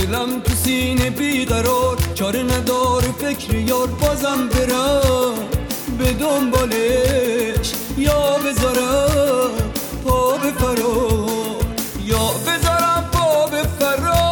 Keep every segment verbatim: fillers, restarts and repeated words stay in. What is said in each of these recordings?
دلم تو سینه بیقرار، چاره ندار فکر یار، بازم برم به دنبالش، یا بذارم پا به فرار، یا بذارم پا به فرار.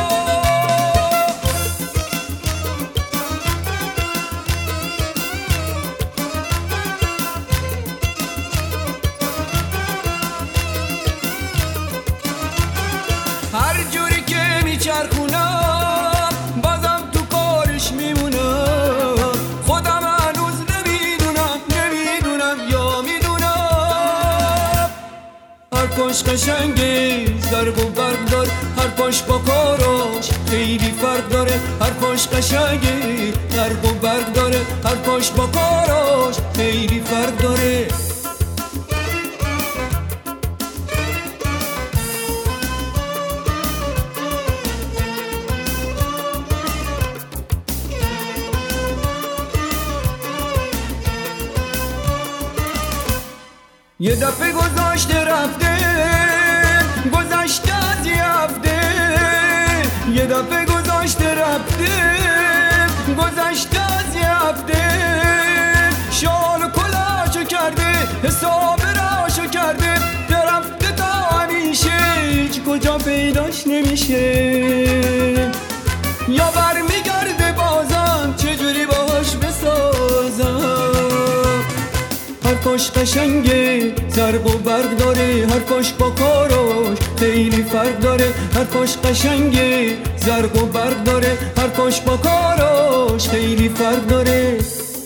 هر جوری که میچرخونم بازم تو کارش میمونم، خودم هنوز نمیدونم نمیدونم یا میدونم. هر پاش قشنگه ضرب و برق داره، هر پاش با کاراش خیلی فرق داره. هر پاش قشنگه ضرب و برق داره، هر پاش با کاراش خیلی فرق داره. یه دفعه گذاشته رفته، گذشته از یه هفته. یه دفعه گذاشته رفته، گذشته از یه هفته. شال و کلاشو کرده، حساب راشو کرده، درفته تا همیشه، هیچ کجا پیداش نمیشه. یا برمیگرده بازم، چجوری باهاش بسازم. هر پاش قشنگه ضرب و برق داره، هر پاش با کاراش خیلی فرق داره. هر پاش قشنگه ضرب و برق داره، هر پاش با کاراش خیلی فرق داره.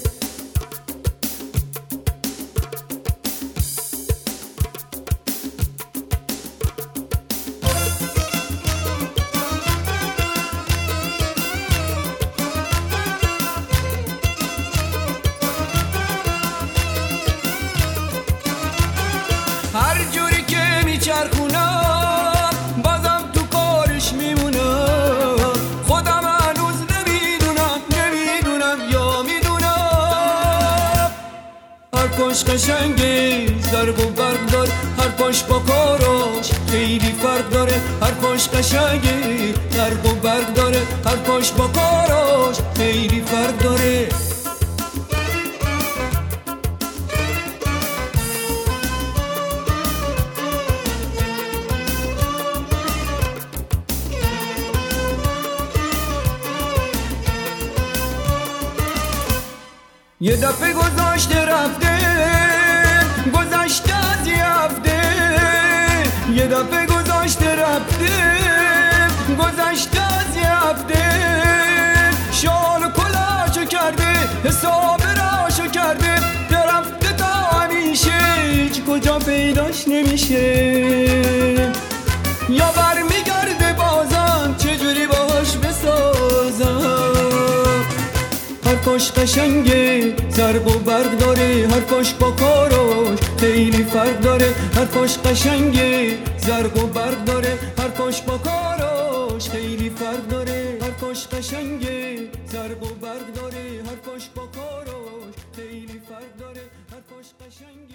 هر جوری که میچرخونم بازم تو کارش میمونم، خودم هنوز نمیدونم نمیدونم یا میدونم. هر پاش قشنگه ضرب و برق داره، هر پاش با کاراش خیلی فرق داره. هر پاش قشنگه ضرب و برق داره، هر پاش با کاراش خیلی فرق داره. یه دفعه گذاشته رفته، گذشته از یه هفته. یه دفعه گذاشته رفته، گذشته از یه هفته. شال و کلاشو کرده، حساب راشو کرده، درفته تا همیشه، هیچ کجا پیداش نمیشه. یا برمیگرده بازم، چجوری باهاش بسازم. هر پاش قشنگه ضرب و برق داره، هر پاش با کاراش خیلی فرق داره. هر پاش قشنگه ضرب و برق داره، هر پاش با کاراش خیلی فرق داره. هر پاش قشنگه ضرب و برق داره، هر پاش با کاراش خیلی فرق داره. هر پاش قشنگه